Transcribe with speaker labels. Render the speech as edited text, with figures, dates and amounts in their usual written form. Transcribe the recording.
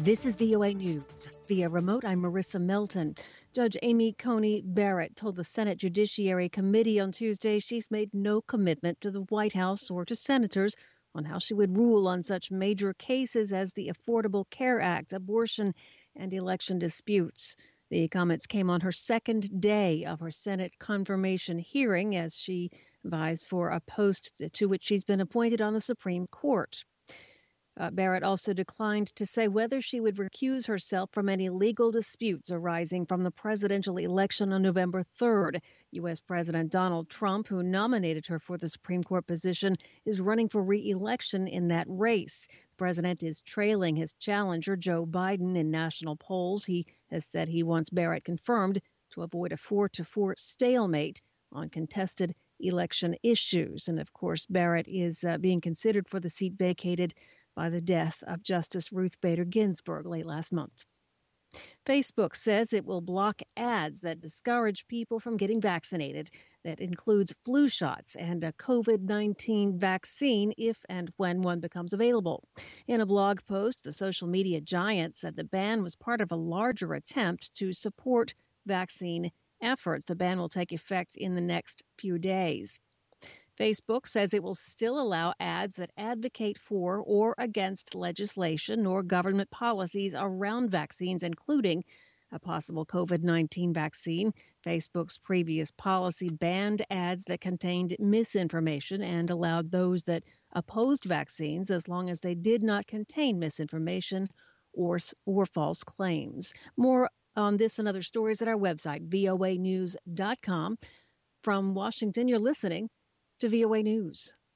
Speaker 1: This is VOA News. Via remote, I'm Marissa Milton. Judge Amy Coney Barrett told the Senate Judiciary Committee on Tuesday she's made no commitment to the White House or to senators on how she would rule on such major cases as the Affordable Care Act, abortion, and election disputes. The comments came on her second day of her Senate confirmation hearing as she vies for a post to which she's been appointed on the Supreme Court. Barrett also declined to say whether she would recuse herself from any legal disputes arising from the presidential election on November 3rd. U.S. President Donald Trump, who nominated her for the Supreme Court position, is running for re-election in that race. The president is trailing his challenger, Joe Biden, in national polls. He has said he wants Barrett confirmed to avoid a 4-4 stalemate on contested election issues. And of course, Barrett is being considered for the seat vacated by the death of Justice Ruth Bader Ginsburg late last month. Facebook says it will block ads that discourage people from getting vaccinated. That includes flu shots and a COVID-19 vaccine if and when one becomes available. In a blog post, the social media giant said the ban was part of a larger attempt to support vaccine efforts. The ban will take effect in the next few days. Facebook says it will still allow ads that advocate for or against legislation or government policies around vaccines, including a possible COVID-19 vaccine. Facebook's previous policy banned ads that contained misinformation and allowed those that opposed vaccines as long as they did not contain misinformation or false claims. More on this and other stories at our website, voanews.com. From Washington, you're listening to VOA News.